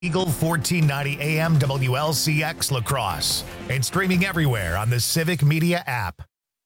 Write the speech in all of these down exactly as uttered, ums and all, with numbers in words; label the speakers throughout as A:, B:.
A: Eagle fourteen ninety A M W L C X La Crosse and streaming everywhere on the Civic Media app.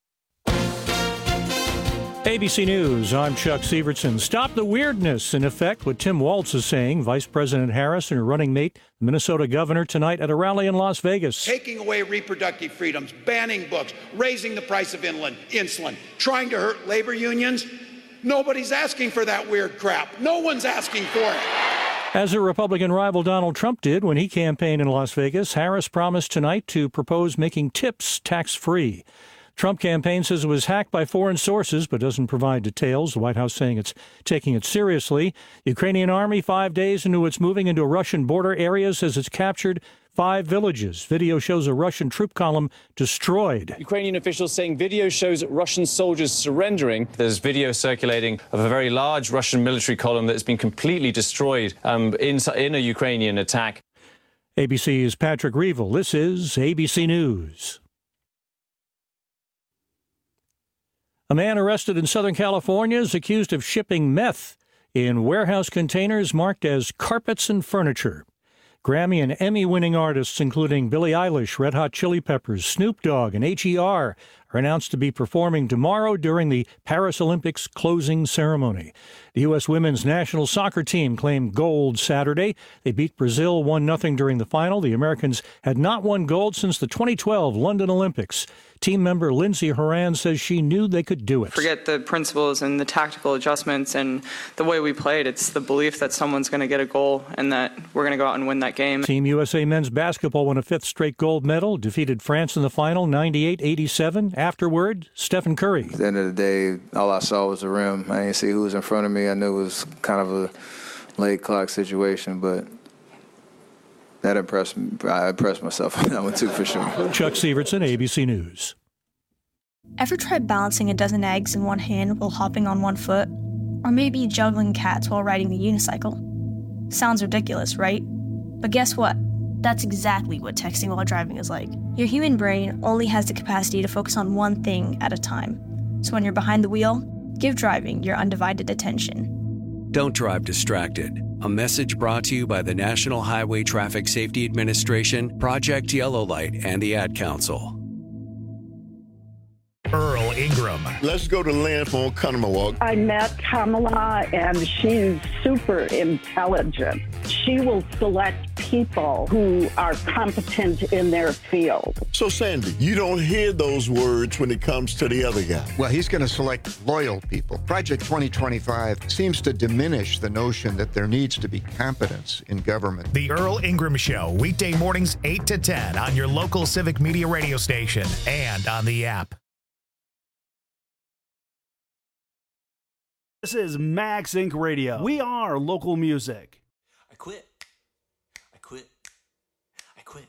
B: A B C News, I'm Chuck Sievertson. Stop the weirdness, in effect, what Tim Walz is saying. Vice President Harris and her running mate, the Minnesota governor, tonight at a rally in Las Vegas.
C: Taking away reproductive freedoms, banning books, raising the price of insulin, insulin, trying to hurt labor unions. Nobody's asking for that weird crap. No one's asking for it.
B: As her Republican rival Donald Trump did when he campaigned in Las Vegas, Harris promised tonight to propose making tips tax-free. Trump campaign says it was hacked by foreign sources, but doesn't provide details. The White House saying it's taking it seriously. Ukrainian army, five days into its moving into Russian border areas, says it's captured five villages. Video shows a Russian troop column destroyed.
D: Ukrainian officials saying video shows Russian soldiers surrendering. There's video circulating of a very large Russian military column that's been completely destroyed um, in, in a Ukrainian attack.
B: A B C's Patrick Reevell. This is A B C News. A man arrested in Southern California is accused of shipping meth in warehouse containers marked as carpets and furniture. Grammy and Emmy-winning artists, including Billie Eilish, Red Hot Chili Peppers, Snoop Dogg, and H E R, are announced to be performing tomorrow during the Paris Olympics closing ceremony. The U S women's national soccer team claimed gold Saturday. They beat Brazil one nothing during the final. The Americans had not won gold since the twenty twelve London Olympics. Team member Lindsey Horan says she knew they could do it.
E: Forget the principles and the tactical adjustments and the way we played. It's the belief that someone's going to get a goal and that we're going to go out and win that game.
B: Team U S A men's basketball won a fifth straight gold medal, defeated France in the final ninety-eight eighty-seven. Afterward, Stephen Curry.
F: At the end of the day, all I saw was the rim. I didn't see who was in front of me. I knew it was kind of a late clock situation, but that impressed me. I impressed myself on that one too, for sure.
B: Chuck Sievertson, A B C News.
G: Ever tried balancing a dozen eggs in one hand while hopping on one foot? Or maybe juggling cats while riding the unicycle? Sounds ridiculous, right? But guess what? That's exactly what texting while driving is like. Your human brain only has the capacity to focus on one thing at a time. So when you're behind the wheel, give driving your undivided attention.
H: Don't drive distracted. A message brought to you by the National Highway Traffic Safety Administration, Project Yellow Light, and the Ad Council.
A: Earl Ingram.
I: Let's go to Lynn from Oconomowoc.
J: I met Kamala, and she's super intelligent. She will select people who are competent in their field.
I: So, Sandy, you don't hear those words when it comes to the other guy.
K: Well, he's going to select loyal people. Project twenty twenty-five seems to diminish the notion that there needs to be competence in government.
A: The Earl Ingram Show, weekday mornings eight to ten on your local Civic Media radio station and on the app.
L: This is Max Incorporated. Radio. We are local music.
M: I quit. I quit. I quit.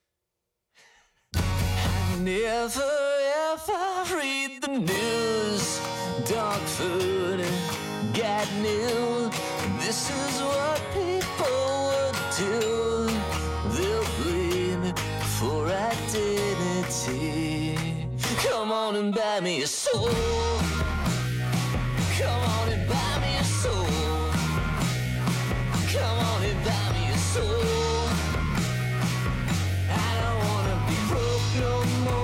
M: I never ever read the news. Dog food, got new. This is what people would do. They'll blame for identity. Come on and buy me a soul. Come on and buy me a soul. Come on and buy me a soul. I don't wanna be broke no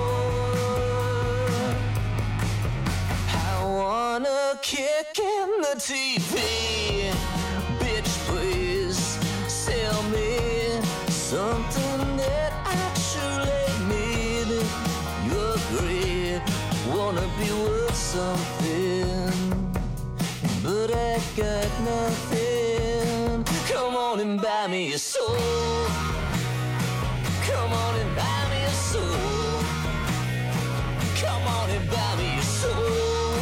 M: more. I wanna kick in the T V. Bitch, please sell me something that I truly need. You agree, wanna be worth something, but I got nothing. Come on and buy me a soul. Come on and buy me a soul. Come on and buy me a soul.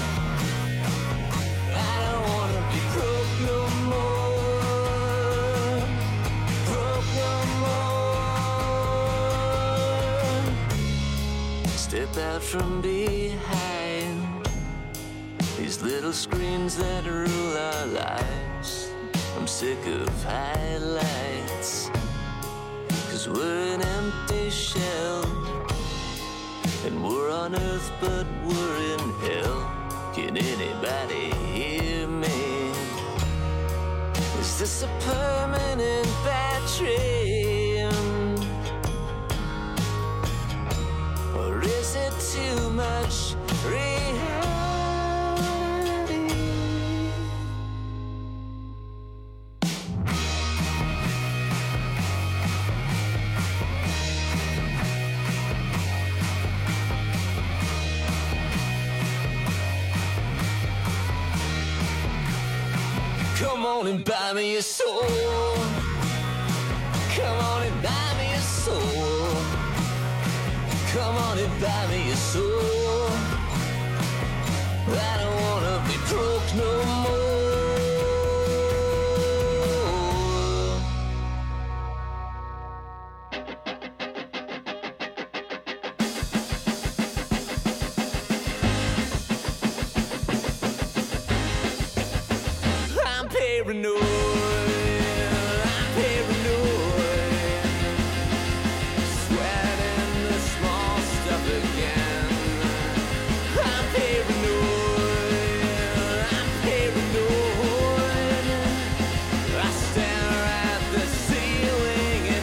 M: I don't wanna be broke no more. Broke no more. Step out from behind these little screens that rule our lives. I'm sick of highlights, cause we're an empty shell, and we're on earth but we're in hell. Can anybody hear me? Is this a permanent patch train? Or is it too much reality? Come on and buy me a soul. Come on and buy me a soul. Come on and buy me a soul. I don't wanna be broke no more. I'm paranoid. I'm paranoid. Sweating the small stuff again. I'm paranoid. I'm paranoid. I stare at the ceiling in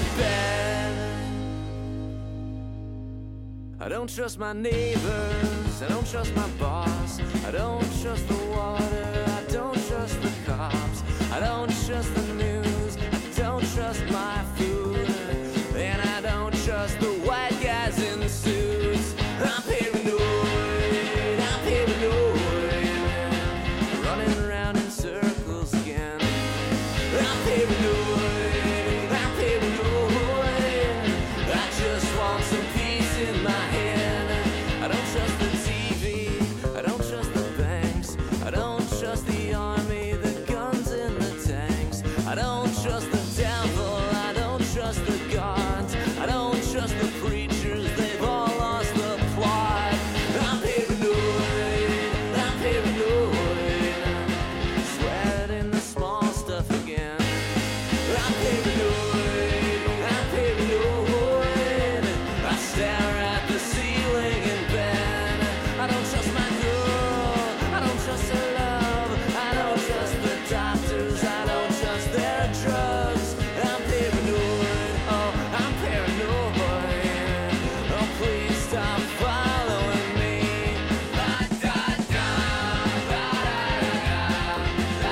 M: bed. I don't trust my neighbors. I don't trust my boss. I don't trust the water. I don't trust the cops. I don't trust the news. I don't trust my food. And I don't trust the white guys in suits. I'm paranoid. I'm paranoid. Running around in circles again. I'm paranoid. I'm paranoid. I just want some peace in my head. I don't trust the T V. I don't trust the banks. I don't trust the army, the guns and the tanks. I don't trust the devil. I don't trust the gods. I don't trust the preachers. They've all lost the plot. I'm paranoid. I'm paranoid. Sweating the small stuff again. I'm paranoid. I'm paranoid. I stare at the ceiling in bed. I don't trust my girl. I don't trust her love. I don't trust the doctors. I don't trust their drugs. I'm paranoid. Oh, I'm paranoid. Oh, please stop following me. Da, da, da, da, da,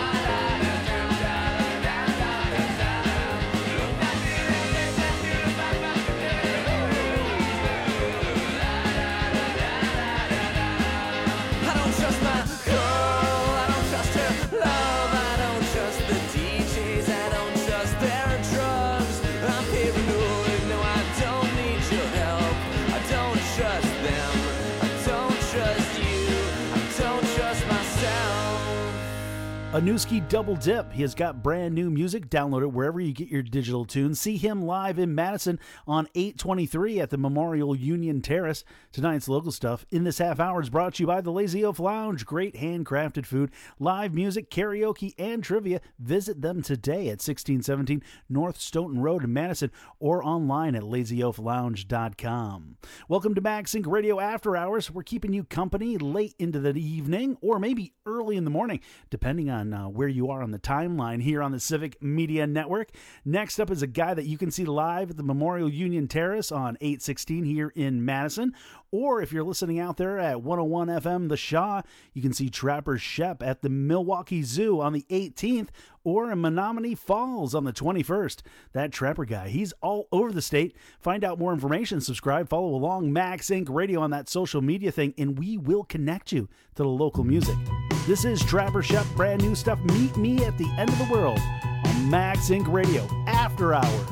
M: I don't trust my girl. I don't trust her love. I don't trust the D Js. I don't trust their drugs. I'm paranoid. No, I don't need your help. I don't trust them. I don't trust you. I don't trust myself.
L: A Newski Double Dip. He has got brand new music. Download it wherever you get your digital tunes. See him live in Madison on eight twenty-three at the Memorial Union Terrace. Tonight's local stuff in this half hour is brought to you by the Lazy Oaf Lounge. Great handcrafted food, live music, karaoke, and trivia. Visit them today at sixteen seventeen North Stoughton Road in Madison or online at lazy oaf lounge dot com. Welcome to MagSync Radio After Hours. We're keeping you company late into the evening or maybe early in the morning, depending on uh, where you are on the timeline here on the Civic Media Network. Next up is a guy that you can see live at the Memorial Union Terrace on eight sixteen here in Madison. Or if you're listening out there at one oh one F M The Shaw, you can see Trapper Shep at the Milwaukee Zoo on the eighteenth or in Menominee Falls on the twenty-first. That Trapper guy, he's all over the state. Find out more information, subscribe, follow along MagSync Radio on that social media thing, and we will connect you to the local music. This is Trapper Shep, brand new stuff. Meet me at the end of the world on MagSync Radio After Hours.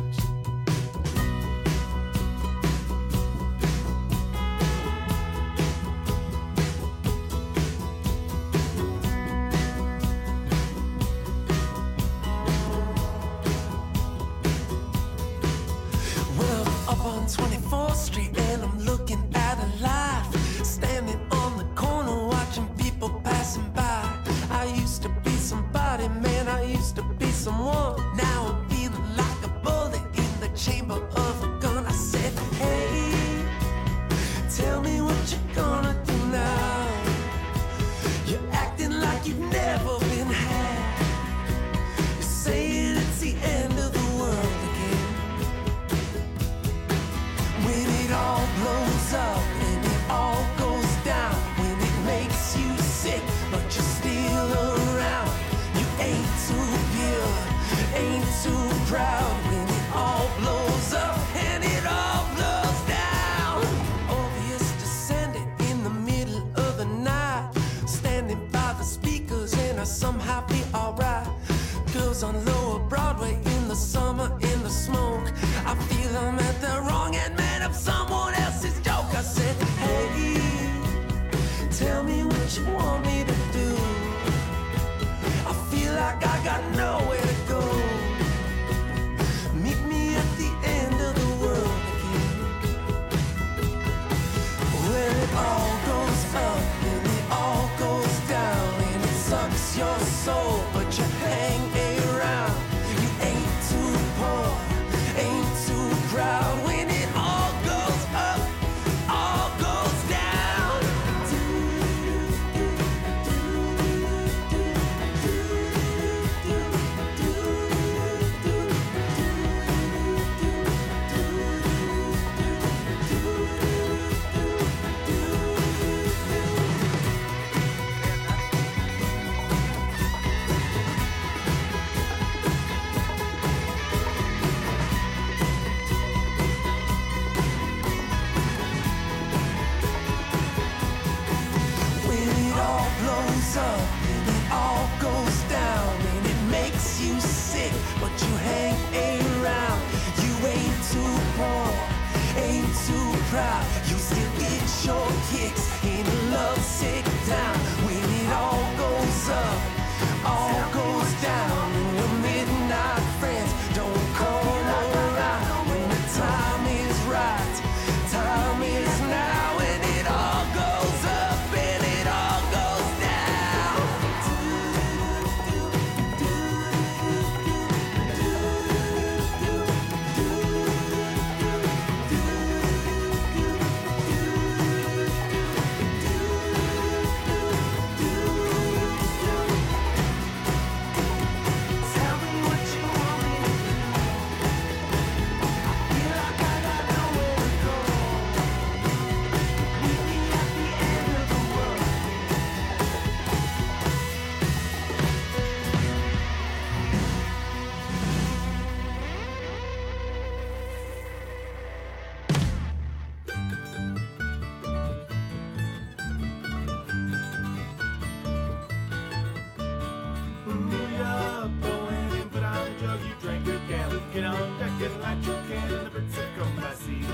M: twenty-fourth Street and I'm looking at a life, standing on the corner watching people passing by. I used to be somebody, man, I used to be someone. Now I'm feeling like a bullet in the chamber of a gun. I said, hey, tell me what you're gonna do now. You're acting like you've never been had. You're saying it's the end of the world again. Cause on Lower Broadway in the summer, in the smoke, I feel I'm at the wrong end, man, of someone else's joke. I said, hey, tell me what you want me to do. I feel like I got nowhere to go. Meet me at the end of the world again. Well, it all goes up and it all goes down, and it sucks your soul, but you hang around. You ain't too poor, ain't too proud. When it all goes up, all goes down. When it all blows up and it all goes down, and it makes you sick, but you hang around. You ain't too poor, ain't too proud. You still get your kicks in a lovesick town. When it all goes up, all goes down, and your midnight friends don't come around. When the time is right, time is now, and it all goes up and it all goes down. Tell me what you want me to do. I feel like I got nowhere to go. Meet me at the end of the world.
N: Booyah, going in, put on a jug, you drink a gallon. Get on deck and light your candle, the Brits have come by sea.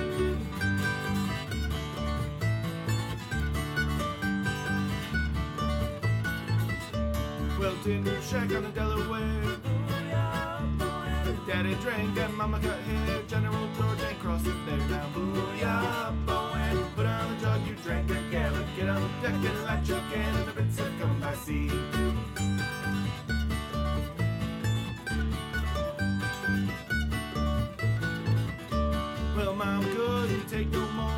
N: Well, tin roof shack on the Delaware. Daddy drank and mama cut hair. General George ain't crossing there now. Booyah, Bowen, put on a jug, you drink a gallon. Get on deck and light your candle, the Brits have come by sea. Well, Mom couldn't take no more.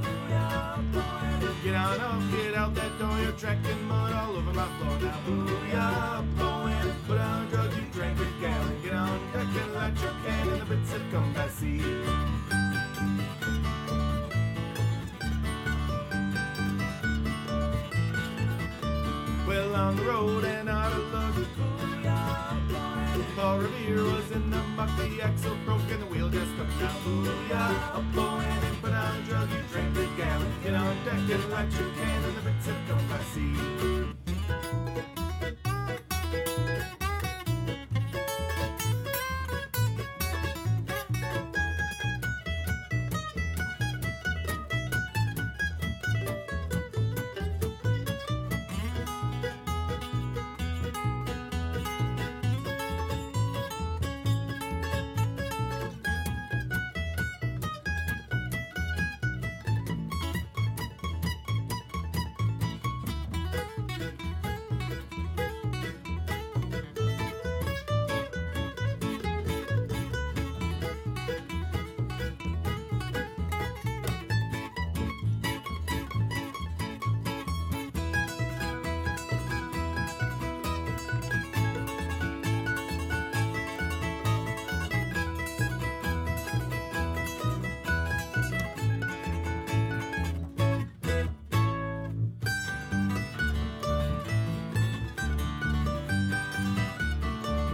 N: Get on up, get out that door. You're tracking mud all over my floor now. Booyah, Bowen, put on a drug, you drank a gallon. Get on deck and light your can, and the Brits have come by sea. Well, on the road and out of luck, Paul Revere was in the muck. The axle broke and the wheel just stuck now. Booyah, up Bowen and put on a drug, you drank a gallon. Get on deck and light your can, and the Brits have come by sea.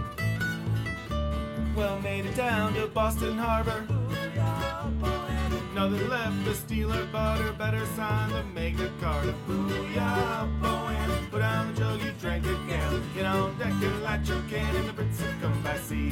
N: Well, made it down to Boston Harbor. Nothing left to steal or butter, better sign the Magna Carta. Booyah, Bowen, put down the jug, you drank again. Get on deck and light your can, and the Brits have come by sea.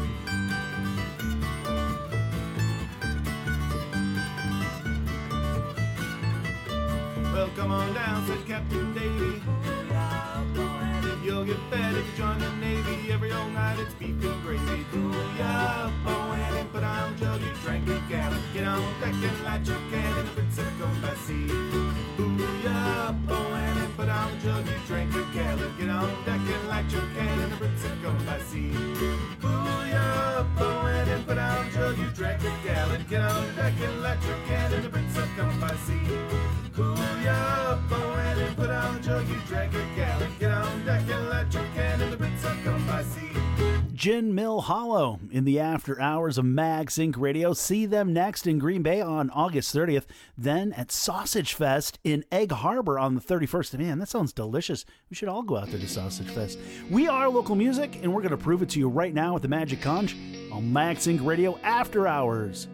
N: Well, come on down, said Captain Davy. You'll get fed if you join the Navy. Every old night it's beef and gravy. Booyah, Bowen, and put on the jug, you drank a gallon. Get on deck and light your can, and the Brits have come by sea. Booyah, Bowen, and put on the jug, you drank a gallon. Get on deck and light your can, and the Brits have come by sea. Booyah, Bowen, and put on the jug, you drank a gallon. Get on deck and light your can, and the Brits have come by sea. Booyah, Bowen, and put on the jug, you drank a gallon. Get on deck and light your can, and the Brits have come by sea.
L: Gin Mill Hollow in the after hours of Mag Sync Radio. See them next in Green Bay on August thirtieth. Then at Sausage Fest in Egg Harbor on the thirty-first. Man, that sounds delicious. We should all go out there to Sausage Fest. We are local music, and we're going to prove it to you right now with the Magic Conch on Mag Sync Radio After Hours.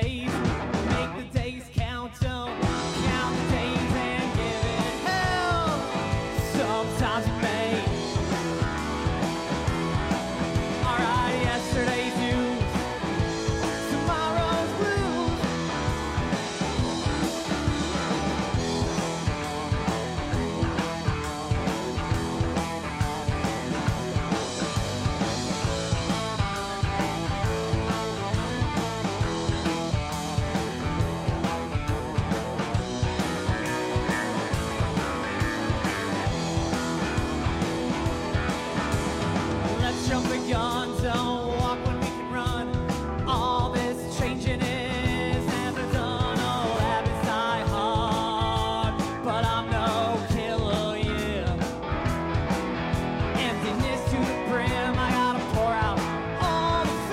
O: days. Make the days count, don't count the days and give it hell. Sometimes it may. Alright, yesterday's news, tomorrow's blues. Let's jump the gun, don't walk when we can run. All this changing is never done. Old habits die hard, but I'm no killer, yeah. Emptiness to the brim, I gotta pour out all the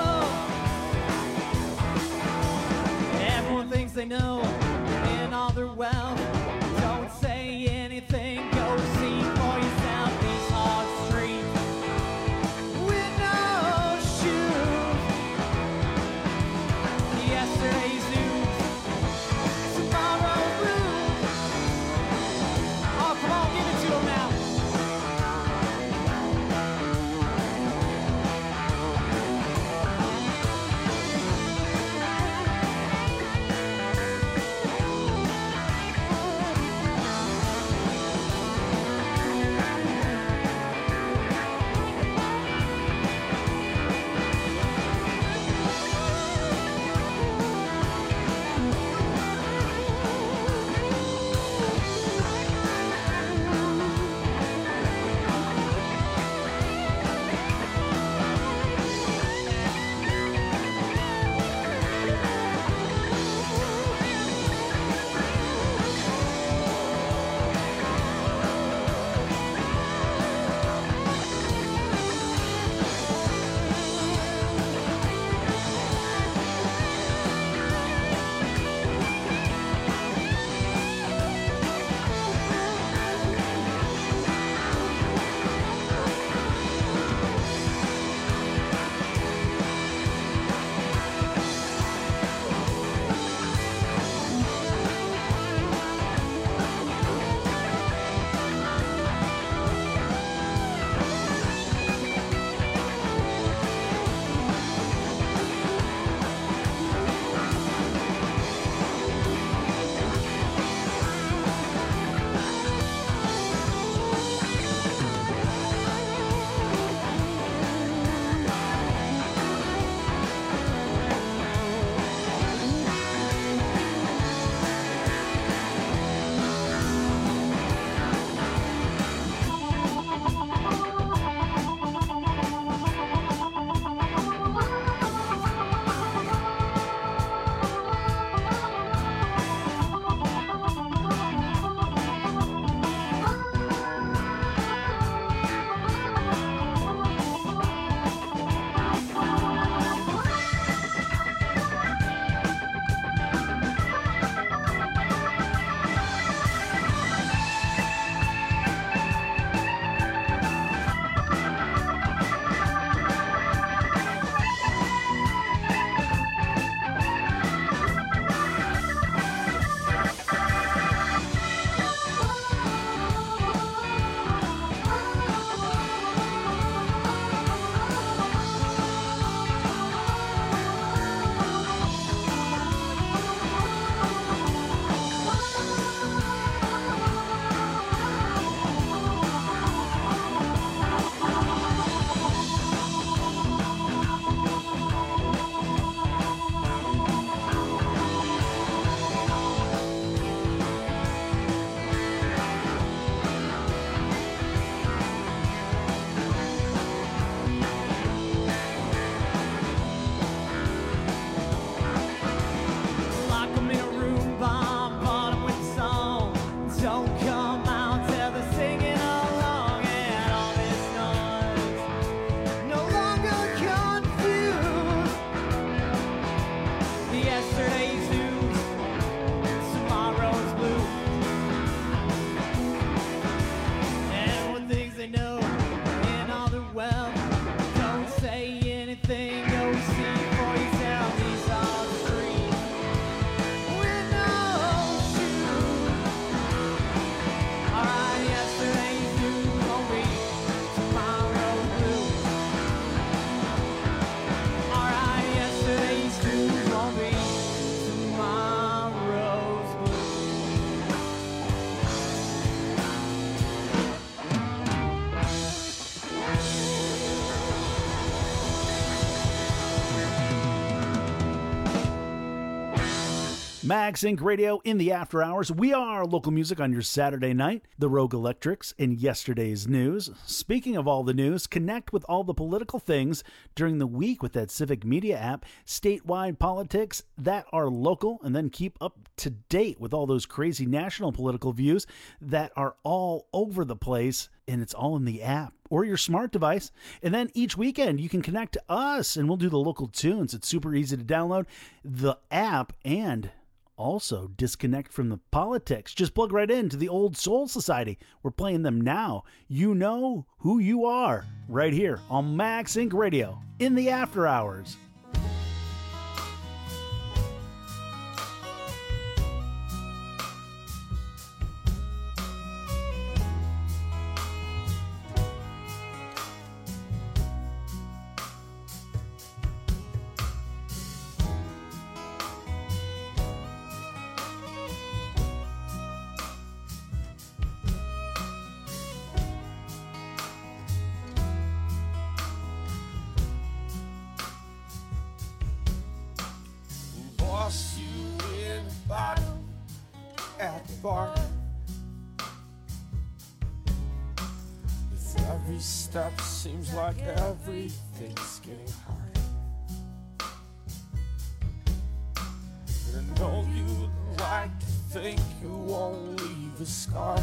O: filler. Everyone thinks they know in all their wealth. Don't say anything, go see for yourself these hard streets with no shoes. Yesterday's news, tomorrow's blues. Oh, come on, give it to 'em now.
L: Max Inc Radio in the after hours. We are local music on your Saturday night. The Rogue Electrics in yesterday's news. Speaking of all the news, connect with all the political things during the week with that Civic Media app. Statewide politics that are local, and then keep up to date with all those crazy national political views that are all over the place. And it's all in the app or your smart device. And then each weekend you can connect to us and we'll do the local tunes. It's super easy to download the app and also disconnect from the politics. Just plug right into the Old Soul Society. We're playing them now. You know who you are right here on Max Inc Radio in the after hours.
N: At the bar, with every step seems like everything's getting hard. And I know you'd like to think you won't leave a scar,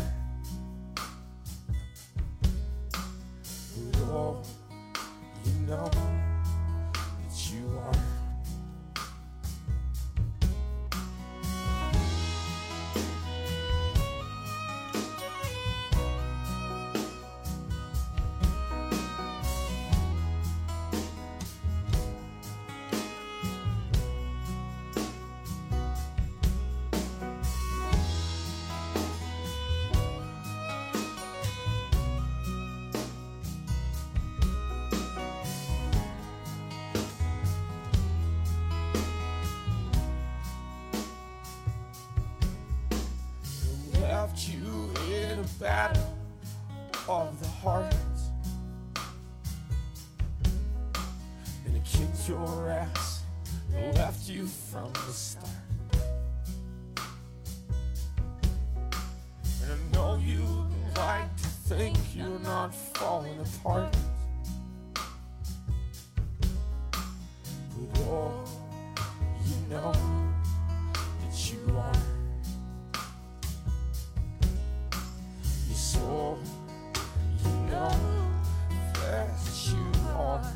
N: but oh, you know that you are. You in a battle of the heart, and it kicked your ass and left you from the start. And I know you like to think you're not falling apart, but oh, you know that you are. So you know that you are.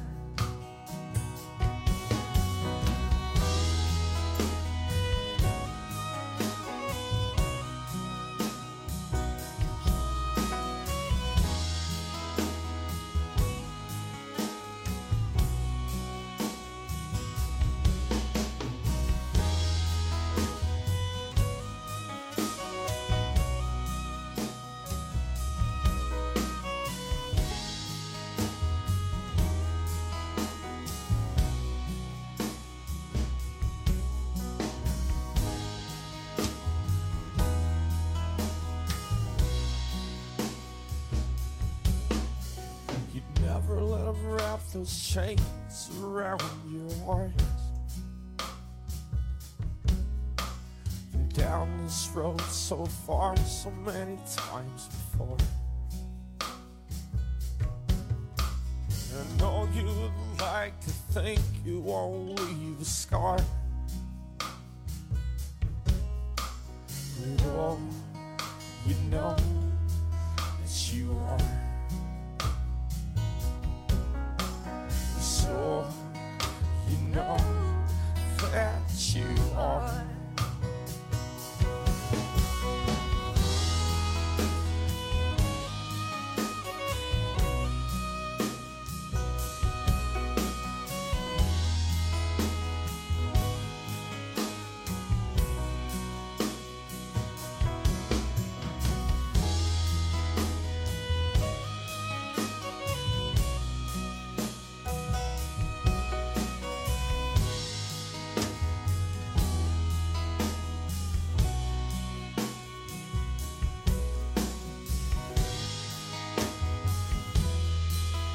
N: Those chains around your heart. Been down this road so far, so many times before. And I know you'd like to think you won't leave a scar, but oh, you know that you are. So you know that you are.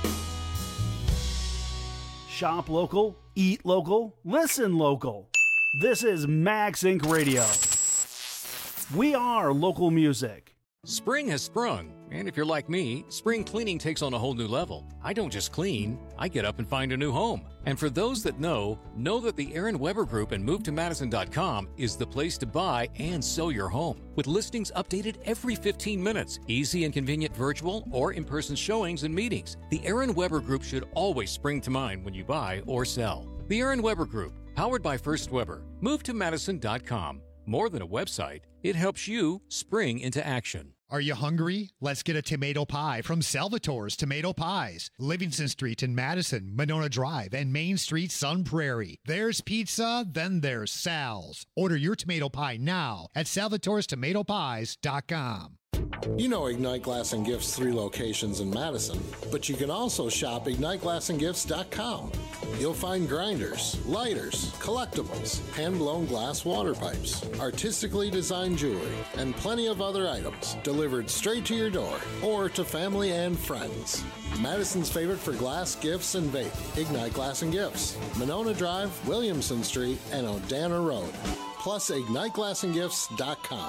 L: Shop local, eat local, listen local. This is Max Incorporated. Radio. We are local music.
P: Spring has sprung, and if you're like me, spring cleaning takes on a whole new level. I don't just clean, I get up and find a new home. And for those that know, know that the Aaron Weber Group and move to madison dot com is the place to buy and sell your home. With listings updated every fifteen minutes, easy and convenient virtual or in-person showings and meetings, the Aaron Weber Group should always spring to mind when you buy or sell. The Aaron Weber Group, powered by First Weber. move to madison dot com. More than a website, it helps you spring into action.
Q: Are you hungry? Let's get a tomato pie from Salvatore's Tomato Pies. Livingston Street in Madison, Monona Drive, and Main Street, Sun Prairie. There's pizza, then there's Sal's. Order your tomato pie now at salvatores tomato pies dot com.
R: You know Ignite Glass and Gifts' three locations in Madison, but you can also shop ignite glass and gifts dot com. You'll find grinders, lighters, collectibles, hand-blown glass water pipes, artistically designed jewelry, and plenty of other items delivered straight to your door or to family and friends. Madison's favorite for glass, gifts, and vape, Ignite Glass and Gifts, Monona Drive, Williamson Street, and Odana Road. Plus ignite glass and gifts dot com.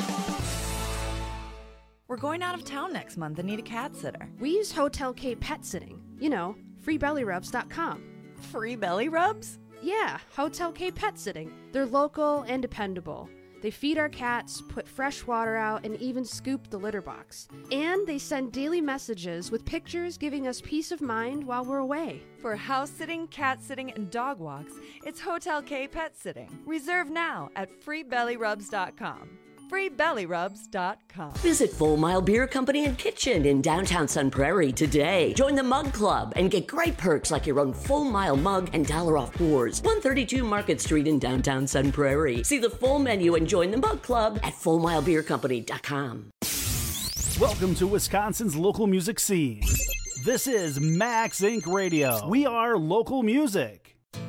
S: We're going out of town next month and need a cat sitter.
T: We use Hotel K Pet Sitting. You know, free belly rubs dot com.
S: Free belly rubs?
T: Yeah, Hotel K Pet Sitting. They're local and dependable. They feed our cats, put fresh water out, and even scoop the litter box. And they send daily messages with pictures giving us peace of mind while we're away.
S: For house sitting, cat sitting, and dog walks, it's Hotel K Pet Sitting. Reserve now at free belly rubs dot com. free belly rubs dot com.
U: Visit Full Mile Beer Company and Kitchen in downtown Sun Prairie today. Join the Mug Club and get great perks like your own Full Mile mug and dollar off pours. one thirty-two Market Street in downtown Sun Prairie. See the full menu and join the Mug Club at full mile beer company dot com.
L: Welcome to Wisconsin's local music scene. This is Max Incorporated. Radio. We are local music.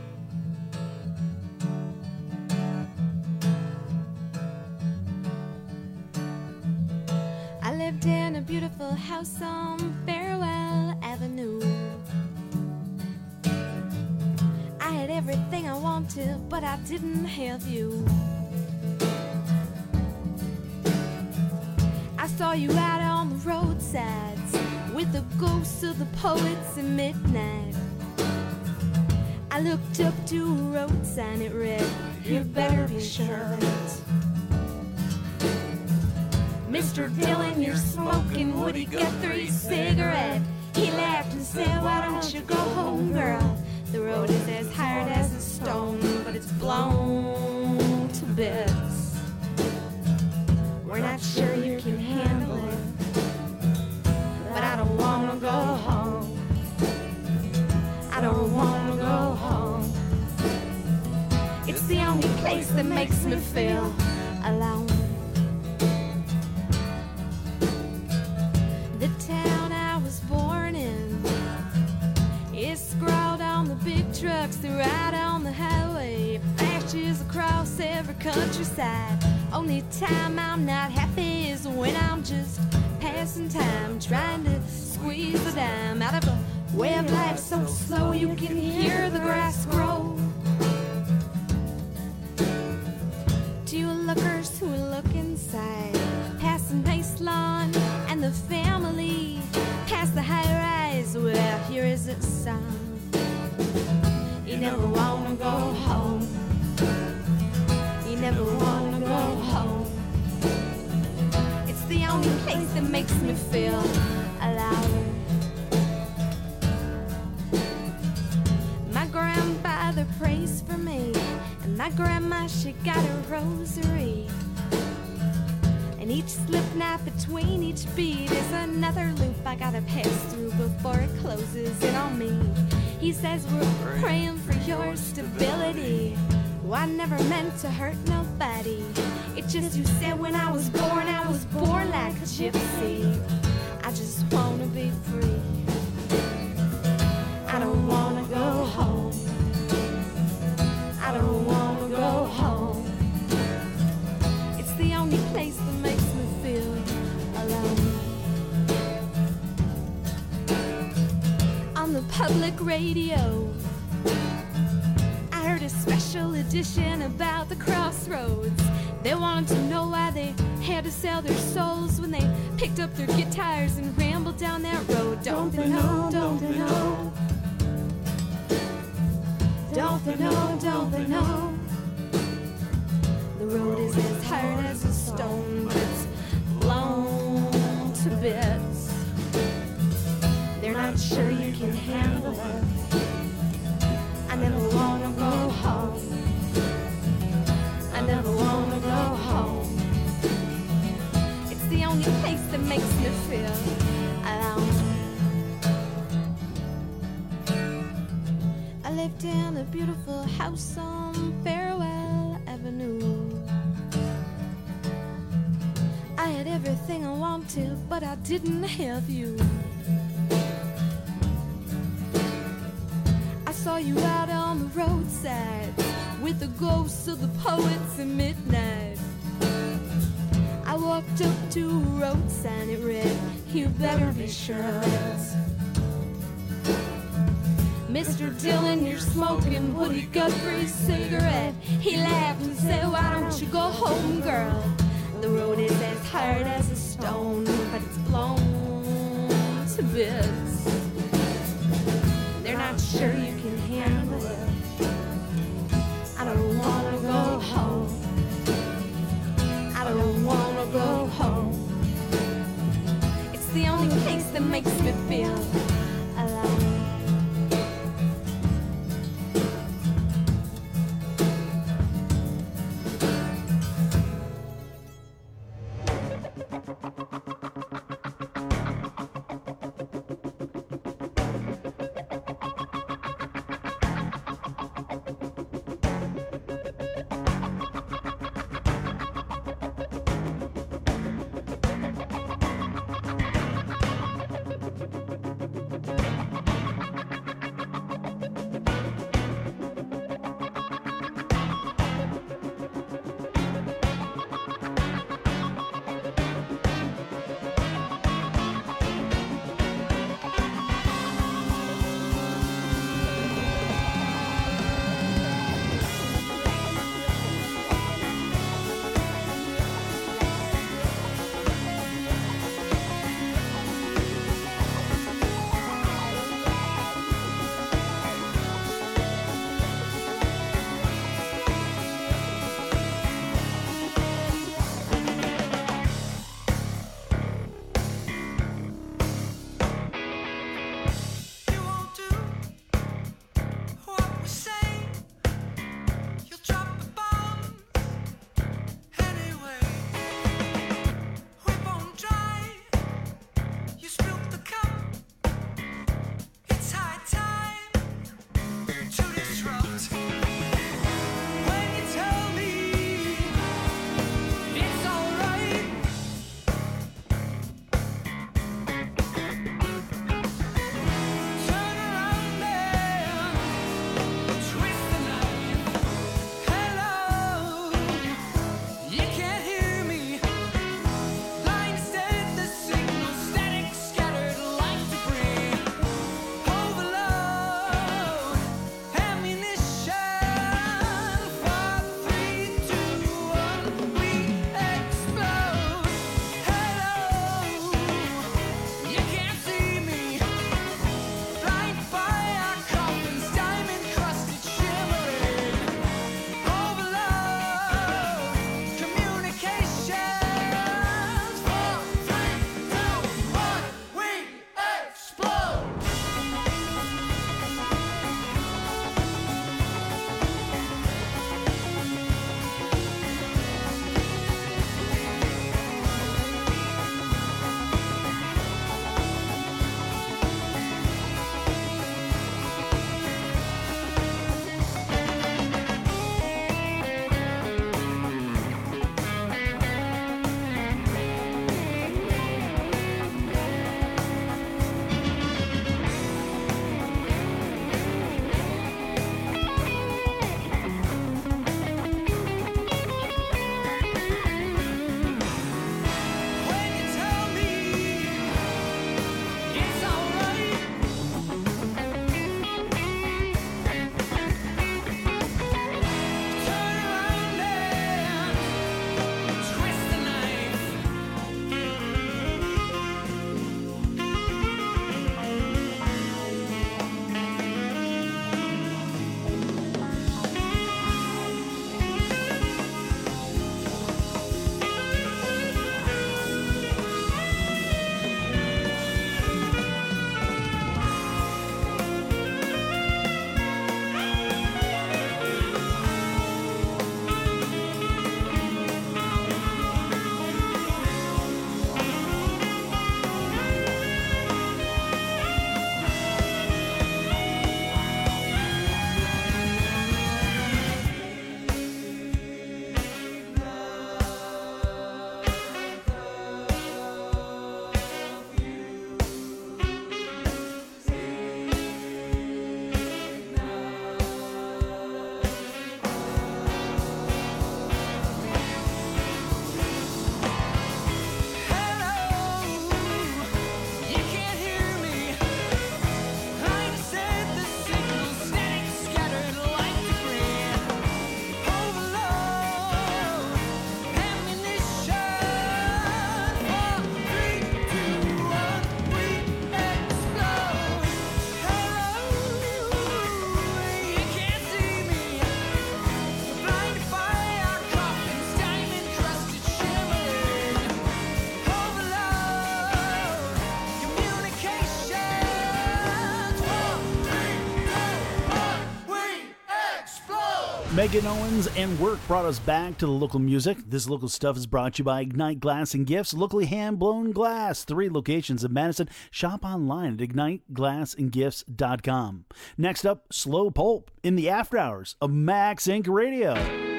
V: I lived in a beautiful house on Farewell Avenue. I had everything I wanted, but I didn't have you. I saw you out on the roadsides with the ghosts of the poets in midnight. I looked up to a road sign, it read, "You better be sure of it." Mister Dillon, you're smoking Woody Guthrie cigarette. He laughed and said, "Why don't you go home, girl? The road is as hard as a stone, but it's blown to bits. We're not sure you can handle it, but I don't wanna go home. I don't wanna go home. It's the only place that makes me feel alone." The town I was born in is scrawled on the big trucks that ride on the highway. It flashes across every countryside. Only time I'm not happy is when I'm just passing time, trying to squeeze a dime out of a way of life so slow you can hear the grass grow. To you lookers who look inside, passing Pace Lawn and the family, past the high rise, well, here is a song. You never wanna go home. You never wanna go home. It's the only place that makes me feel alive. My grandfather prays for me, and my grandma, she got a rosary. And each slip knot between each bead is another loop I gotta pass through before it closes in on me. He says we're praying for your stability. Well, I never meant to hurt nobody. It's just you said when I was born, I was born like a gypsy. I just wanna be free. I don't wanna go home. I don't wanna go home. It's the only place that makes me feel alone. On the public radio, I heard a special edition dishing about the crossroads. They wanted to know why they had to sell their souls when they picked up their guitars and rambled down that road. Don't they know, don't they know? Don't they know, don't they know? The road is as hard as a stone, but it's blown to bits. They're not sure you can handle it. I never wanna go home. I never wanna go home. It's the only place that makes me feel alone. I lived in a beautiful house on Farewell Avenue. I had everything I wanted, but I didn't have you. I saw you out on the roadside with the ghosts of the poets at midnight. I walked up to a road sign, it read, "You better be sure of it." Mister Dillon, you're smoking Woody Guthrie's cigarette. He laughed and said, "Why don't you go home, girl? The road is as hard as a stone, but it's blown to bits. They're not sure you can handle it. I don't wanna go home. I don't wanna go home. It's the only place that makes me feel alone."
L: Megan Owens and Work brought us back to the local music. This local stuff is brought to you by Ignite Glass and Gifts, locally hand-blown glass. Three locations in Madison. Shop online at ignite glass and gifts dot com. Next up, Slow Pulp in the after hours of Max Incorporated. Radio.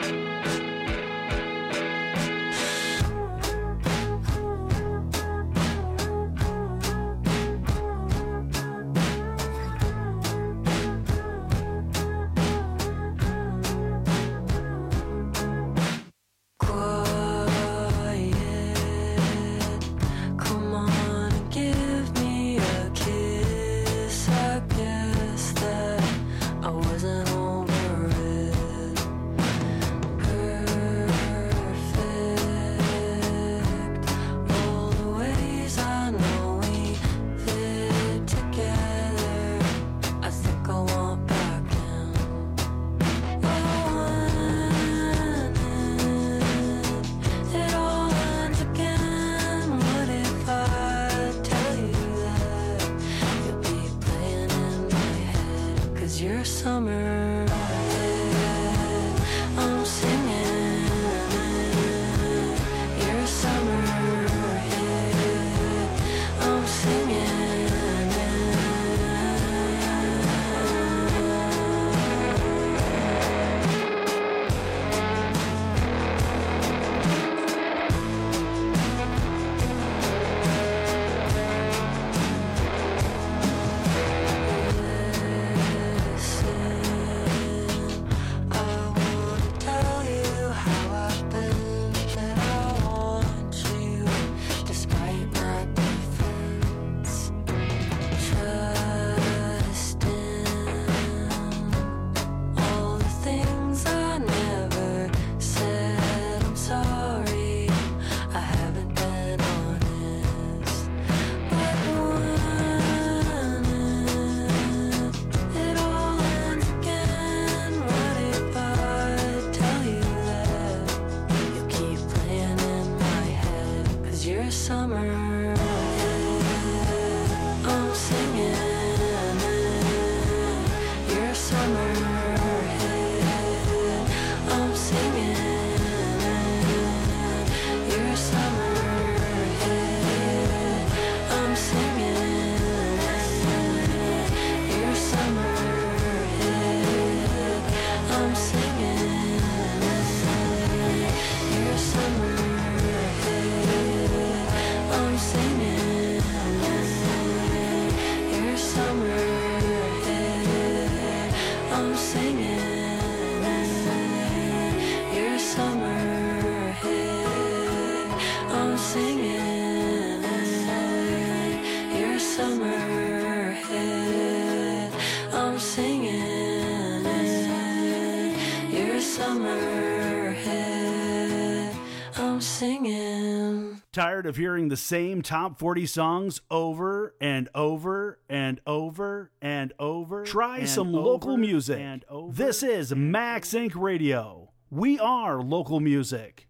L: Tired of hearing the same top forty songs over and over and over and over? Try and some over local music. And over this is Max Inc Radio. We are local music.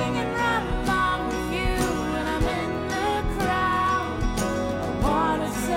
V: Singing right along with you, and I'm in the crowd. I wanna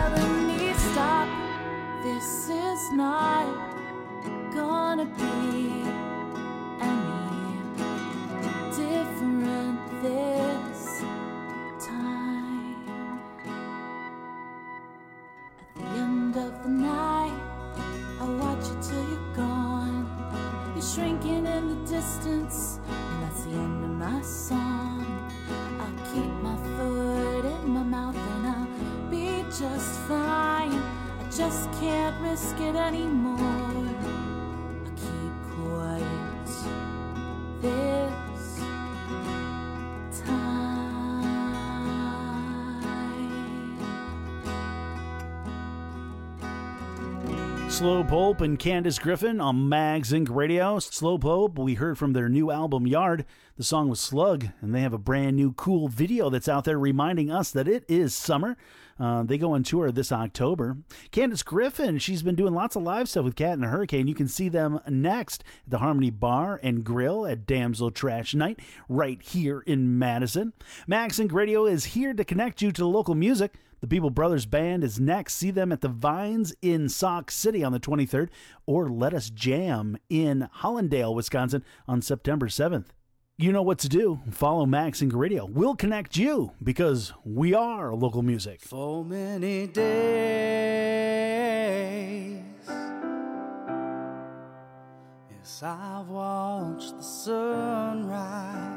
V: telling me stop. This is not gonna be any different this time. At the end of the night, I watch you till you're gone. You're shrinking in the distance, and that's the end of my song. I'll keep my foot in my mouth and I'll be just fine. I just can't risk it anymore. I'll keep quiet this
L: Slow Pope and Candace Griffin on Mags Incorporated Radio. Slow Pope, we heard from their new album Yard. The song was Slug, and they have a brand new cool video that's out there reminding us that it is summer. Uh, they go on tour this October. Candace Griffin, she's been doing lots of live stuff with Cat and Hurricane. You can see them next at the Harmony Bar and Grill at Damsel Trash Night right here in Madison. Mags Incorporated Radio is here to connect you to local music. The People Brothers Band is next. See them at the Vines in Sauk City on the twenty-third, or Let Us Jam in Hollandale, Wisconsin on September seventh. You know what to do. Follow Max and Radio. We'll connect you because we are local music.
C: For many days, yes, I've watched the sunrise.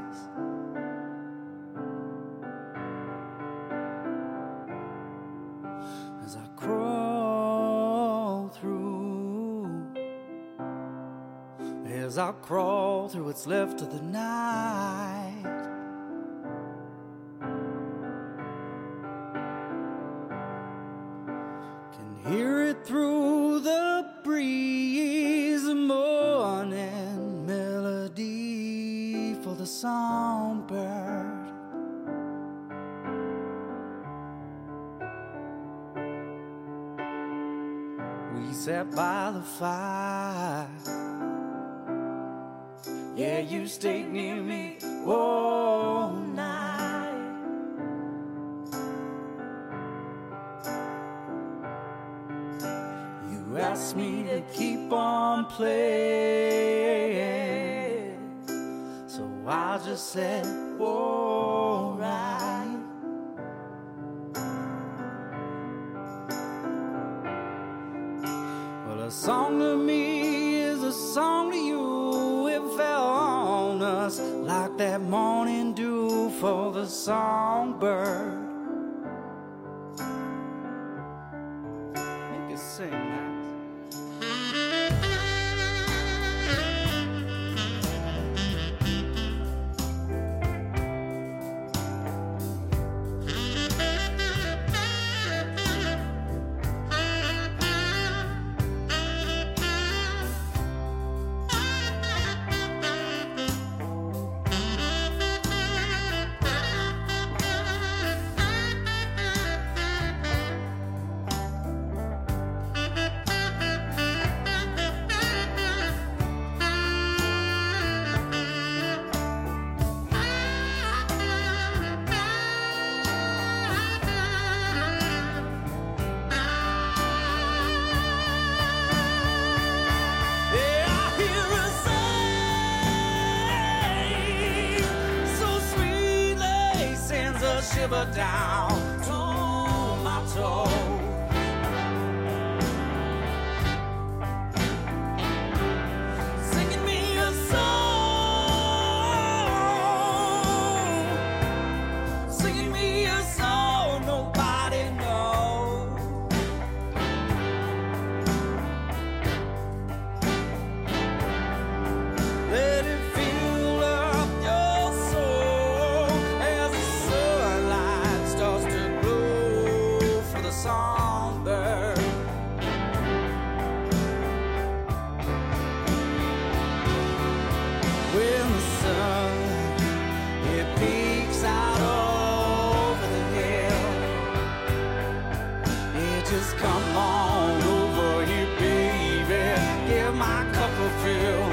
C: As I crawl through, as I crawl through what's left of the night, can hear it through the breeze, a morning melody for the songbird. We sat by the fire. Yeah, you stayed near me all night. You asked me to keep on playing, so I just said, all right. Well, a song to me is a song to you. It fell on us like that morning dew for the songbird. You can sing that. Shiver down to my toe. Singing me a song, singing me a song nobody knows. Let it fill up your soul as the sunlight starts to glow for the songbird. When the sun, it peeks out over the hill, it just come on over here, baby, give my cup a fill.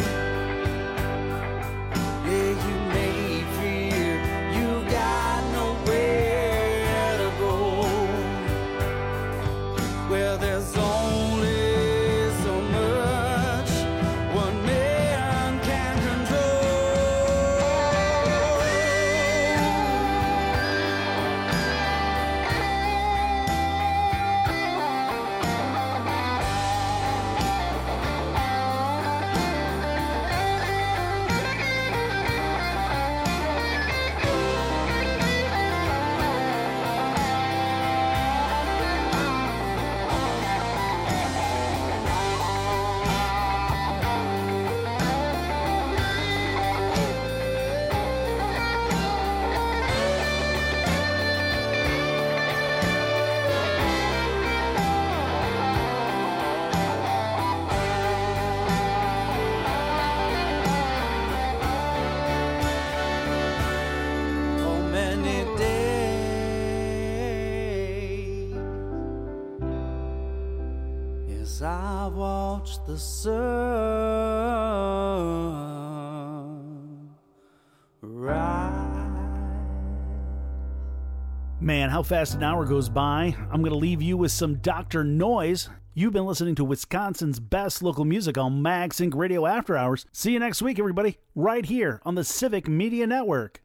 C: Yeah, you may fear you got nowhere to go. where there's only so much one man can I watch the sun rise.
L: Man, how fast an hour goes by. I'm going to leave you with some Doctor Noise. You've been listening to Wisconsin's best local music on MagSync Radio After Hours. See you next week, everybody, right here on the Civic Media Network.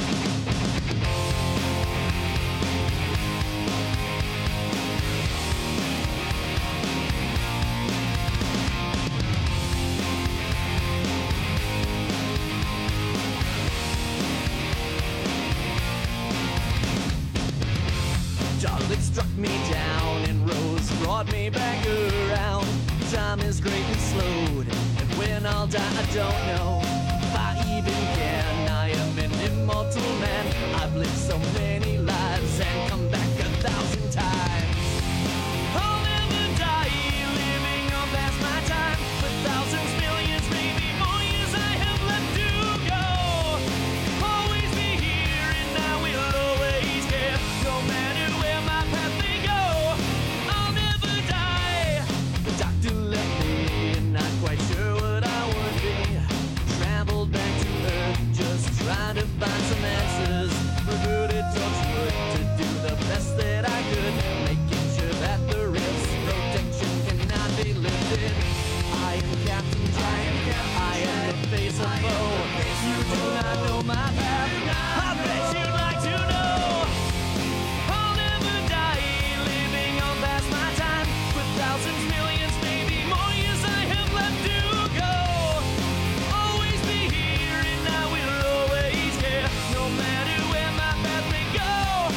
M: Struck me down and rose, brought me back around. Time is greatly slowed, and when I'll die, I don't know if I even can. I am an immortal man. I've lived so many lives and come back a thousand times. I'll never die living on past my time. With thousands, millions, maybe more years I have left to go. Always be here, and I will always care, no matter where my path may go. I'll never die. The doctor left me, and not quite sure what I would be. Traveled back to Earth, just trying to find some answers. Reverted Torchwood to do the best that I could, making sure that the rift's protection cannot be lifted. I am Captain Giant, I am the face of foe. You do not know my path, I bet you'd like to know. I'll never die living on past my time. With thousands, millions, maybe more years I have left to go. Always be here, and I will always care, no matter where my path may go.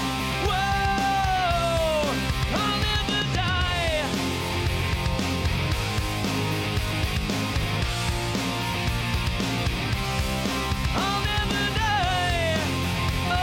M: Whoa, I'll never die. I'll never die. Oh.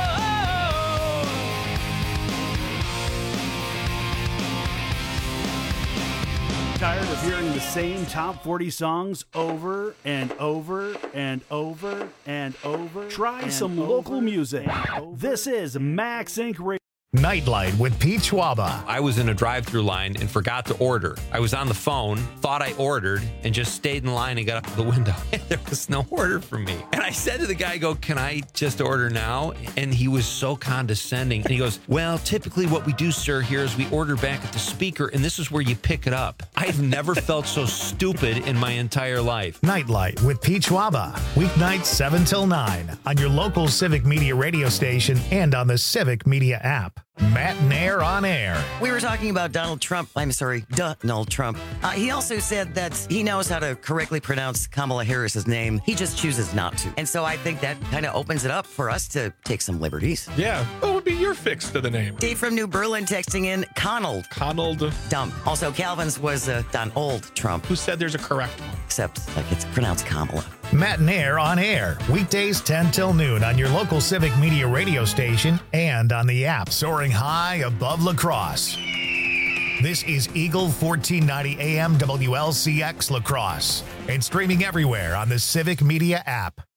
L: Tired of hearing the same top forty songs over and over and over and over? Try
A: and
L: some
A: over
L: local music. This is MagSync Radio.
A: Nightlight with Pete Schwaba.
D: I was in a drive-through line and forgot to order. I was on the phone, thought I ordered, and just stayed in line and got up to the window. There was no order for me. And I said to the guy, I go, can I just order now? And he was so condescending. And he goes, well, typically what we do, sir, here is we order back at the speaker, and this is where you pick it up. I've never felt so stupid in my entire life.
A: Nightlight with Pete Schwaba. Weeknights seven till nine on your local Civic Media radio station and on the Civic Media app. Matt Nair on air.
E: We were talking about Donald Trump. I'm sorry, Donald Trump. Uh, he also said that he knows how to correctly pronounce Kamala Harris's name. He just chooses not to. And so I think that kind of opens it up for us to take some liberties.
W: Yeah. What would be your fix to the name?
E: Dave from New Berlin texting in Conald.
W: Conald.
E: Dumb. Also, Calvin's was uh, Donald Trump.
W: Who said there's a correct one?
E: Except like it's pronounced Kamala.
A: Matt Nair on air. Weekdays ten till noon on your local Civic Media radio station and on the app. Soaring high above La Crosse. This is Eagle fourteen ninety A M W L C X La Crosse and streaming everywhere on the Civic Media app.